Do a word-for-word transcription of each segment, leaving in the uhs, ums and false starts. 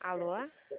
Alô?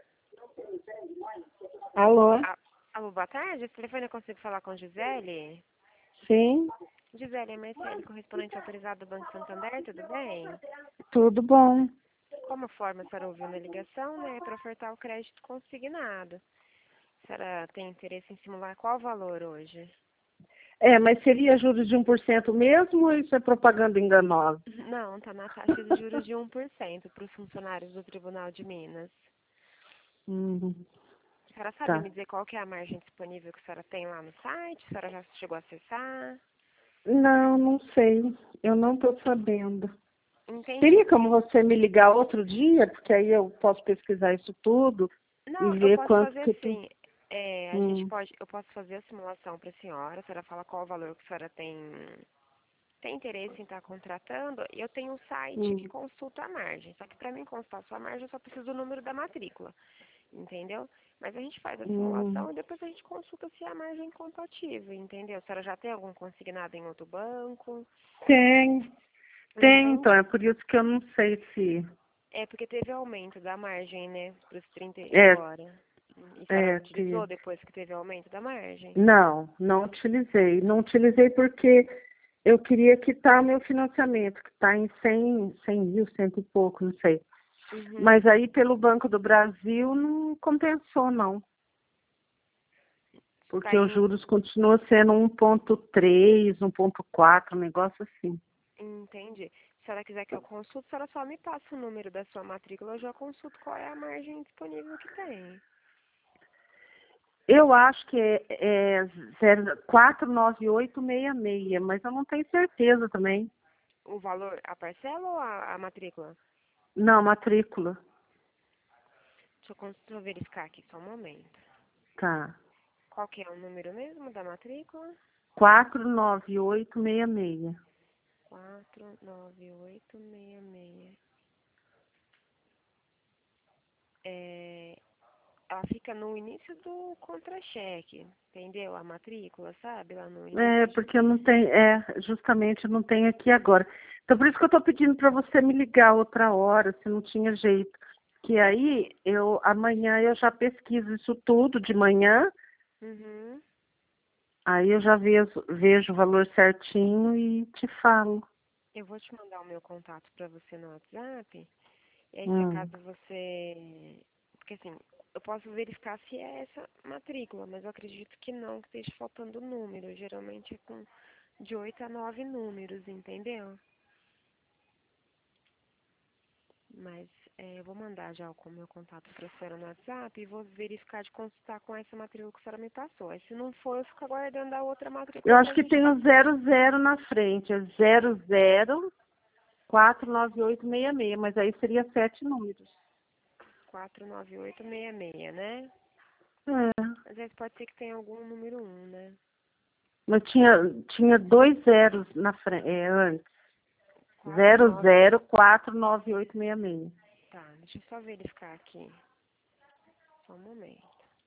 Alô? A- Alô, boa tarde. Esse telefone eu consigo falar com Gisele? Sim, Gisele, é Marcele, correspondente autorizado do Banco Santander, tudo bem? tudo bom. Como forma a senhora ouviu na ligação, né, para ofertar o crédito consignado. A senhora tem interesse em simular qual valor hoje? É, mas seria juros de um por cento mesmo ou isso é propaganda enganosa? Não, tá na taxa de juros de um por cento para os funcionários do Tribunal de Minas. Hum, A senhora sabe tá. me dizer qual que é a margem disponível que a senhora tem lá no site? A senhora já chegou a acessar? Não, não sei. Eu não estou sabendo. Entendi. Teria como você me ligar outro dia? Porque aí eu posso pesquisar isso tudo e Não, eu ver posso quanto fazer que tu... assim. É, a gente Hum, pode, eu posso fazer a simulação para a senhora. A senhora fala qual o valor que a senhora tem, tem interesse em estar contratando. E eu tenho um site que hum, consulta a margem. Só que para mim consultar a sua margem, eu só preciso do número da matrícula. Entendeu? Mas a gente faz a hum. simulação e depois a gente consulta se a margem é compatível, entendeu? A senhora já tem algum consignado em outro banco? Tem, tem, então. Entendi. É por isso que eu não sei se... É porque teve aumento da margem, né? Para os trinta e É, agora. E a senhora é, utilizou teve. depois que teve aumento da margem? Não, não utilizei. Não utilizei porque eu queria quitar meu financiamento, que está em cem, cem mil, cento e pouco, não sei. Uhum. Mas aí pelo Banco do Brasil não compensou, não. Tá Porque os em... juros continuam sendo um ponto três, um ponto quatro, um negócio assim. Entendi. Se a senhora quiser que eu consulte, a senhora só me passa o número da sua matrícula, eu já consulto qual é a margem disponível que tem. Eu acho que é, é quatro nove oito seis seis, mas eu não tenho certeza também. O valor, a parcela ou a, a matrícula? Não, matrícula. Deixa eu, cons- deixa eu verificar aqui, só um momento. Tá. Qual que é o número mesmo da matrícula? quatro nove oito seis seis. quatro nove oito seis seis. É, ela fica no início do contra-cheque, entendeu? A matrícula, sabe? Lá no É, início de... porque eu não tenho, é, justamente eu não tenho aqui agora. Então por isso que eu estou pedindo para você me ligar outra hora, se não tinha jeito. Que aí eu amanhã eu já pesquiso isso tudo de manhã, Uhum. aí eu já vejo, vejo o valor certinho e te falo. Eu vou te mandar o meu contato para você no WhatsApp. E aí, se Hum. acaso você... Porque assim, eu posso verificar se é essa matrícula, mas eu acredito que não, que esteja faltando número. Geralmente é com de oito a nove números, entendeu? Mas é, eu vou mandar já com o meu contato para a senhora no WhatsApp e vou verificar de consultar com essa matrícula que a senhora me passou. Aí se não for, eu fico aguardando a outra Eu matrícula acho pra que gente tem o fazer. zero zero na frente, é zero zero quatro nove oito seis seis, mas aí seria sete números. quatro nove oito seis seis, né? É. Às vezes pode ser que tenha algum número um, né? Mas tinha, tinha dois zeros na frente, é, antes. quatro zero nove zero quatro nove oito seis seis. Tá, deixa eu só verificar aqui. Só um momento.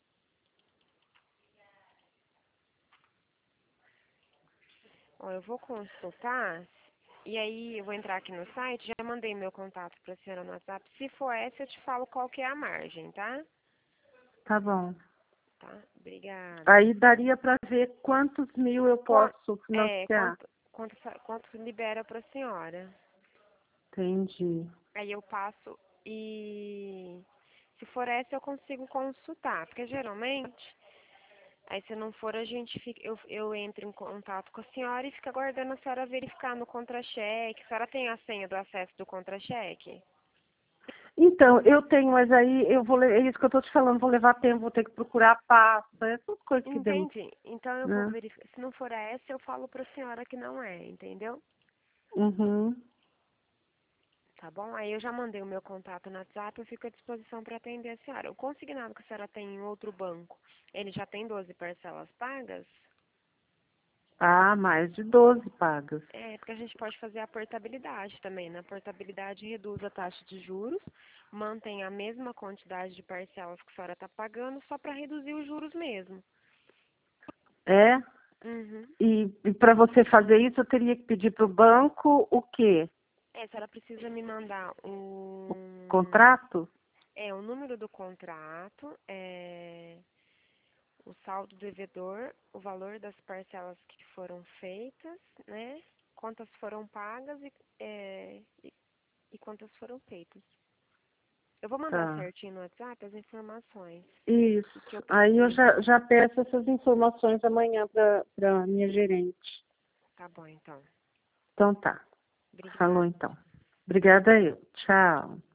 Ó, eu vou consultar e aí eu vou entrar aqui no site, já mandei meu contato pra senhora no WhatsApp. Se for essa, eu te falo qual que é a margem, tá? Tá bom. Tá? Obrigada. Aí daria para ver quantos mil eu Qua- posso é, financiar. quanto, quanto, sa- quanto libera pra senhora? Entendi. Aí eu passo e se for essa eu consigo consultar, porque geralmente, aí se não for a gente fica, eu, eu entro em contato com a senhora e fica aguardando a senhora verificar no contra-cheque. A senhora tem a senha do acesso do contra-cheque? Então, eu tenho, mas aí eu vou, le- é isso que eu tô te falando, vou levar tempo, vou ter que procurar a pasta, essas coisas que demora, Entendi. Então eu vou né? verificar. Se não for essa, eu falo pra senhora que não é, entendeu? Uhum. Tá bom? Aí eu já mandei o meu contato no WhatsApp, eu fico à disposição para atender a senhora. O consignado que a senhora tem em outro banco, ele já tem doze parcelas pagas? Ah, mais de doze pagas. É, porque a gente pode fazer a portabilidade também. Na portabilidade reduz a taxa de juros, mantém a mesma quantidade de parcelas que a senhora está pagando, só para reduzir os juros mesmo. É? Uhum. E, e para você fazer isso, eu teria que pedir para o banco o quê? É, a senhora precisa me mandar um, Contrato? é, o número assinatura do contrato, é, o saldo devedor, o valor das parcelas que foram feitas, né? Quantas foram pagas e, é, e, e quantas foram feitas. Eu vou mandar Tá. certinho no WhatsApp as informações. Isso. O que eu Aí eu preciso. já, já peço essas informações amanhã para a minha gerente. Tá bom, então. Então tá. Falou Obrigada. então. Obrigada eu. Tchau.